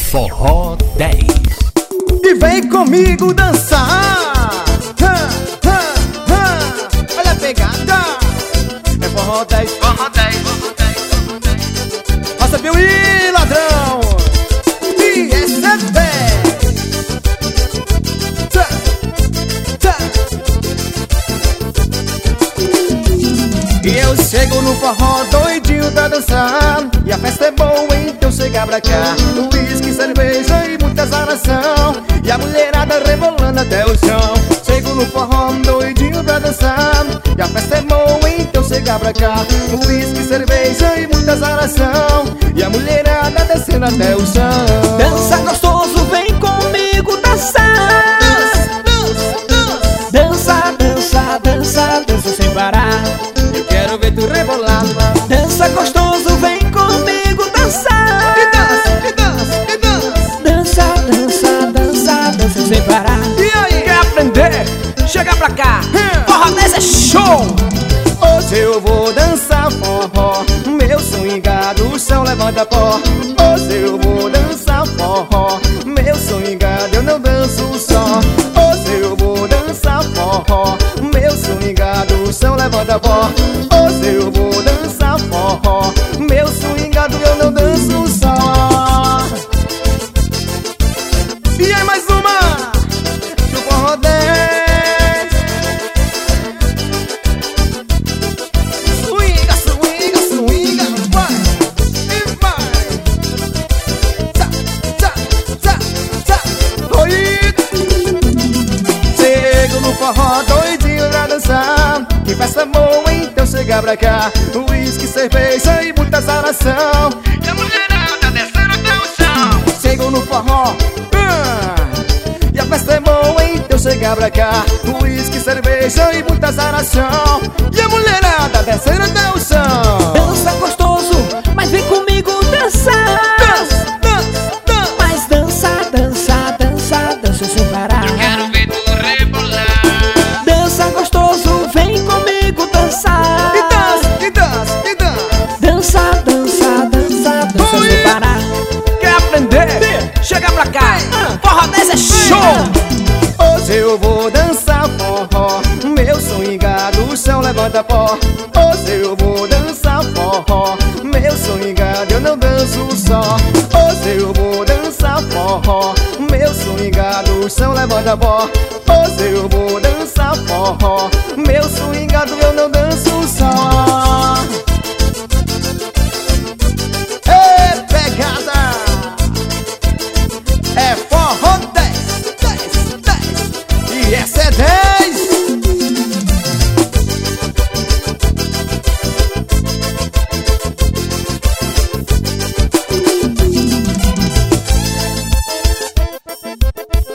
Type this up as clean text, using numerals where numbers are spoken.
Forró 10. E vem comigo dançar. Olha a pegada. É Forró 10. Forró 10, Forró 10, Forró 10. Passa Piuí, ladrão. E essa é 10. E eu chego no forró doidinho pra dançar. E a festa é boa, então chega pra cá. Uísque, cerveja e muita zaração. E a mulherada rebolando até o chão. Chego no forró doidinho pra dançar. E a festa é boa, então chega pra cá. Uísque, cerveja e muita zaração. E a mulherada descendo até o chão. Dança gostoso, vem comigo dançar. Dança, dança, dança, dança sem parar. Eu quero ver tu rebolar. Dança gostoso, vem comigo dançar. E dança, e dança, e dança. Dança, dança, dança, dança sem parar. E aí? Quer aprender? Chega pra cá. Forró 10 é show. Hoje eu vou dançar forró. Meu swingado, o chão levanta pó. Hoje eu vou dançar forró. Meu swingado, eu não danço só. Hoje eu vou dançar forró. Meu swingado, o chão levanta pó. Hoje eu vou dançar forró. Meu swingado, eu não danço só. E aí mais uma do Forró 10. Swinga, swinga, swinga, vai e vai. Tsa, tsa, tsa, tsa. Oi. Chego no forró doidinho pra dançar. Que festa boa, então chega pra cá. Uísque, cerveja e muita zaração. E a mulherada descendo até o chão. Chego no forró, e a festa é boa, então chega pra cá. Uísque, cerveja e muita zaração. E a mulherada descendo até o chão. Dança gostoso, mas vem comigo dançar. Dança, dança, dança. Mas dança, dança, dança, dança sem parar. Quero ver tu rebolar. Dança gostoso, vem comigo dançar. E dança, e dança, e dança. Dança, dança, dança, dança sem parar. Quer aprender? Chega pra cá. Forró 10 é show. Hoje eu vou dançar forró. Meu swingado, o chão levanta pó. Hoje eu vou dançar forró. Meu swingado, eu não danço só. Hoje eu vou dançar forró. Meu swingado, o chão levanta pó. Hoje eu vou dançar forró.